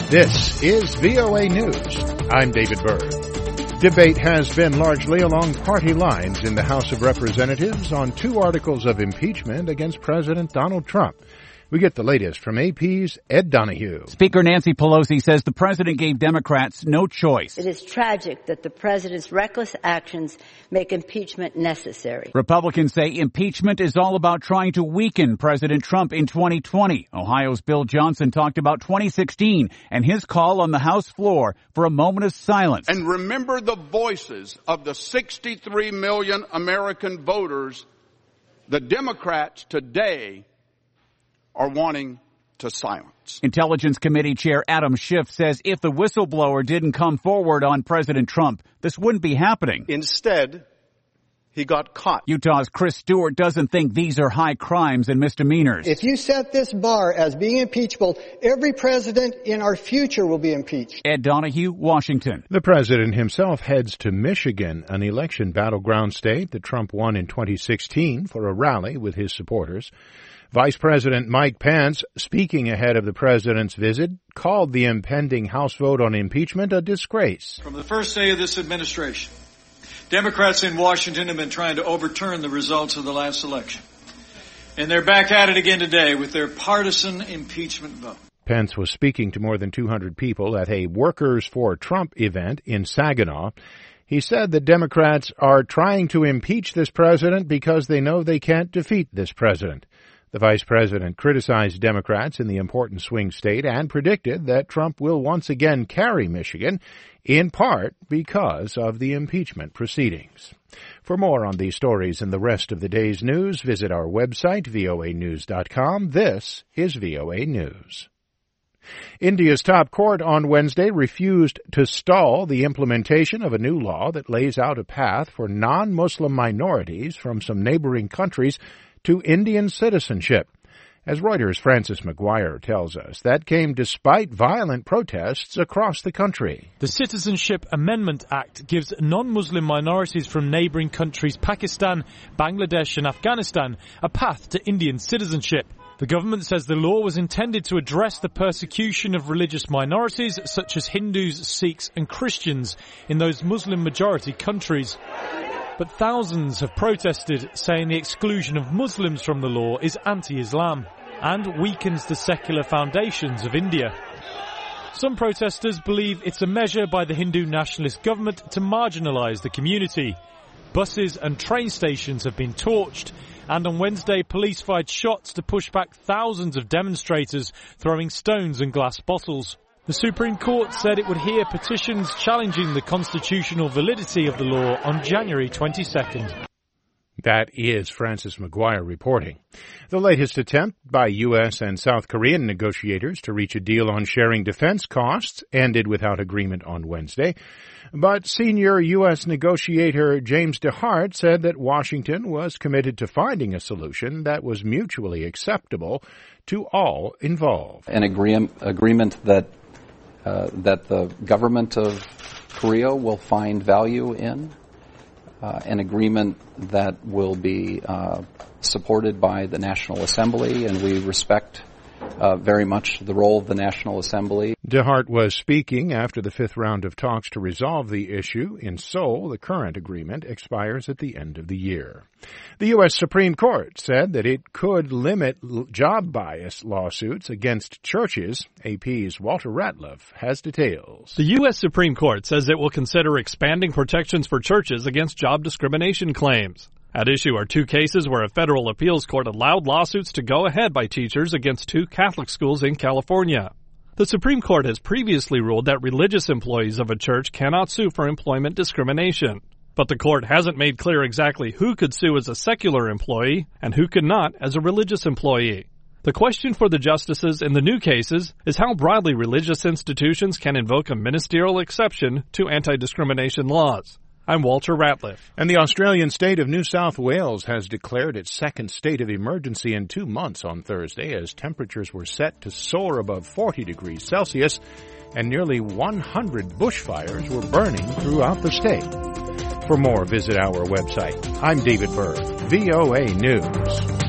This is VOA News. I'm David Byrd. Debate has been largely along party lines in the House of Representatives on two articles of impeachment against President Donald Trump. We get the latest from AP's Ed Donahue. Speaker Nancy Pelosi says the president gave Democrats no choice. It is tragic that the president's reckless actions make impeachment necessary. Republicans say impeachment is all about trying to weaken President Trump in 2020. Ohio's Bill Johnson talked about 2016 and his call on the House floor for a moment of silence. And remember the voices of the 63 million American voters the Democrats today are wanting to silence. Intelligence Committee Chair Adam Schiff says if the whistleblower didn't come forward on President Trump, this wouldn't be happening. Instead, he got caught. Utah's Chris Stewart doesn't think these are high crimes and misdemeanors. If you set this bar as being impeachable, every president in our future will be impeached. Ed Donahue, Washington. The president himself heads to Michigan, an election battleground state that Trump won in 2016, for a rally with his supporters. Vice President Mike Pence, speaking ahead of the president's visit, called the impending House vote on impeachment a disgrace. From the first day of this administration, Democrats in Washington have been trying to overturn the results of the last election. And they're back at it again today with their partisan impeachment vote. Pence was speaking to more than 200 people at a Workers for Trump event in Saginaw. He said that Democrats are trying to impeach this president because they know they can't defeat this president. The vice president criticized Democrats in the important swing state and predicted that Trump will once again carry Michigan, in part because of the impeachment proceedings. For more on these stories and the rest of the day's news, visit our website, voanews.com. This is VOA News. India's top court on Wednesday refused to stall the implementation of a new law that lays out a path for non-Muslim minorities from some neighboring countries to Indian citizenship. As Reuters' Francis McGuire tells us, that came despite violent protests across the country. The Citizenship Amendment Act gives non-Muslim minorities from neighbouring countries Pakistan, Bangladesh and Afghanistan a path to Indian citizenship. The government says the law was intended to address the persecution of religious minorities such as Hindus, Sikhs and Christians in those Muslim-majority countries. But thousands have protested, saying the exclusion of Muslims from the law is anti-Islam and weakens the secular foundations of India. Some protesters believe it's a measure by the Hindu nationalist government to marginalise the community. Buses and train stations have been torched, and on Wednesday police fired shots to push back thousands of demonstrators throwing stones and glass bottles. The Supreme Court said it would hear petitions challenging the constitutional validity of the law on January 22nd. That is Francis McGuire reporting. The latest attempt by U.S. and South Korean negotiators to reach a deal on sharing defense costs ended without agreement on Wednesday. But senior U.S. negotiator James DeHart said that Washington was committed to finding a solution that was mutually acceptable to all involved. An agreement that the government of Korea will find value in, an agreement that will be supported by the National Assembly, and we respect very much the role of the National Assembly. DeHart was speaking after the fifth round of talks to resolve the issue. In Seoul, the current agreement expires at the end of the year. The U.S. Supreme Court said that it could limit job bias lawsuits against churches. AP's Walter Ratliff has details. The U.S. Supreme Court says it will consider expanding protections for churches against job discrimination claims. At issue are two cases where a federal appeals court allowed lawsuits to go ahead by teachers against two Catholic schools in California. The Supreme Court has previously ruled that religious employees of a church cannot sue for employment discrimination. But the court hasn't made clear exactly who could sue as a secular employee and who could not as a religious employee. The question for the justices in the new cases is how broadly religious institutions can invoke a ministerial exception to anti-discrimination laws. I'm Walter Ratliff. And the Australian state of New South Wales has declared its second state of emergency in 2 months on Thursday as temperatures were set to soar above 40 degrees Celsius and nearly 100 bushfires were burning throughout the state. For more, visit our website. I'm David Byrd, VOA News.